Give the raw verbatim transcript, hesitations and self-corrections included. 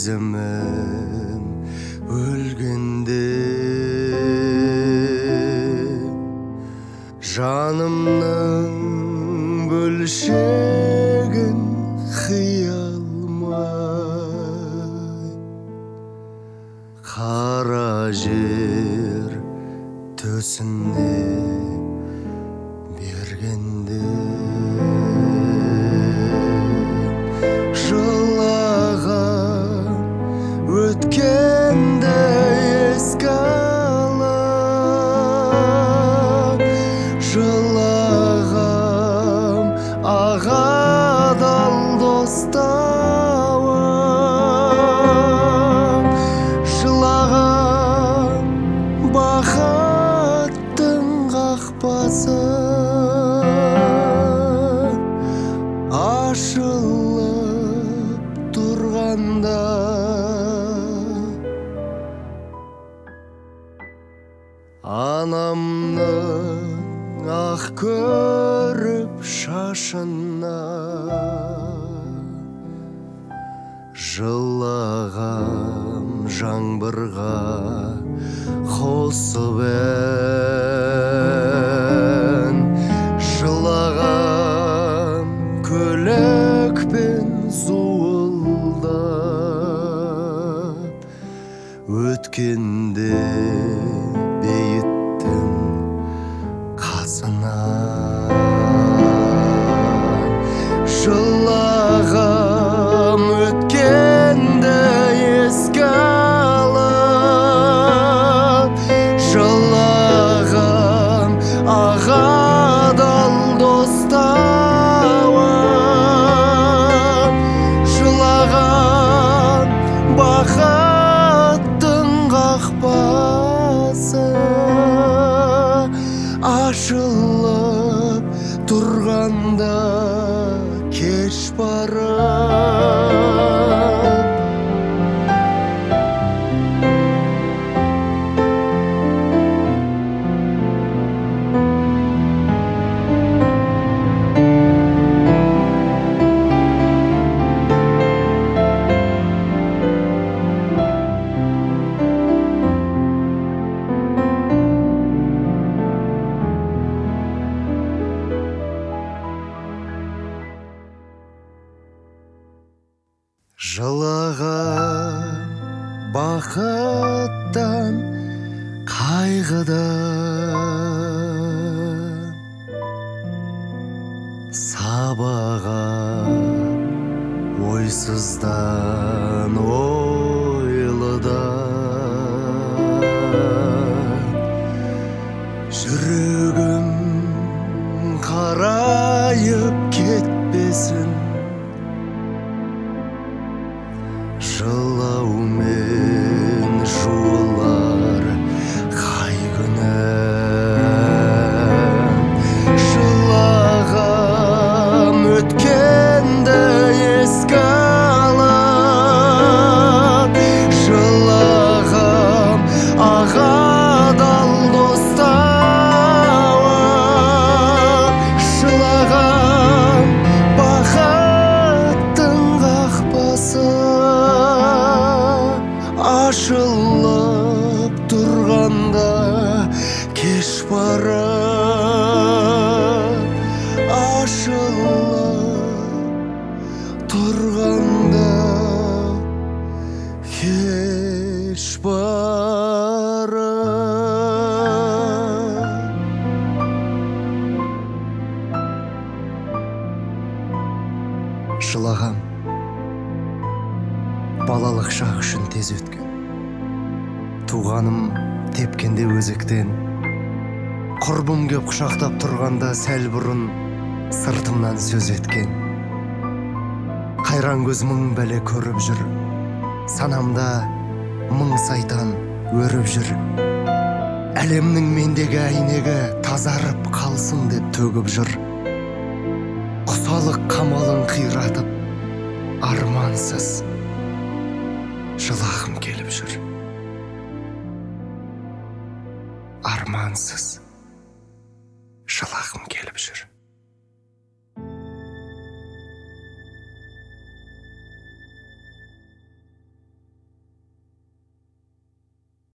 сезімім өлгенде, жанымның бөлшегін қиялмай, қара жер төсіне бергенде, жылаған өткенде еске алам, жылағам ағадал достауым, жылағам бақыттың қақпасы ашылып тұрғанда, анамның ақ көріп шашына жылағам жаңбырға қосып ән, жылағам көйлекпен зуылдап, өткенде бейіттің қасынан, жылағам өткенде еске алып, жылағам ағадал достауым, жылағам бақыттың қақпасы ашылып тұрғанда, кеш барып жылаған бақыттан, қайғыдан, сабаған ойсыздан, ойлыдан, жүрегім қарайып кетпесін, жылаумен жуылар қай күнім, жылағам өткенді еске алып, жылағам ағадал достауым, жылағам бақыттың қақпасы ашылып тұрғанда, кеш барып ашылып тұрғанда, кеш барып. Жылағам балалық шақ үшін тез өткен, туғаным тепкенде өзектен, құрбым кеп құшақтап тұрғанда сәл бұрын сыртымнан сөз еткен, қайран көз мың бәле көріп жүр, санамда мың сайтан өріп жүр, әлемнің мендегі әйнегі тазарып қалсын деп төгіп жүр, құсалық қамалын қиратып армансыз жылағым келіп жүр, армансыз жылағым келіп жүр.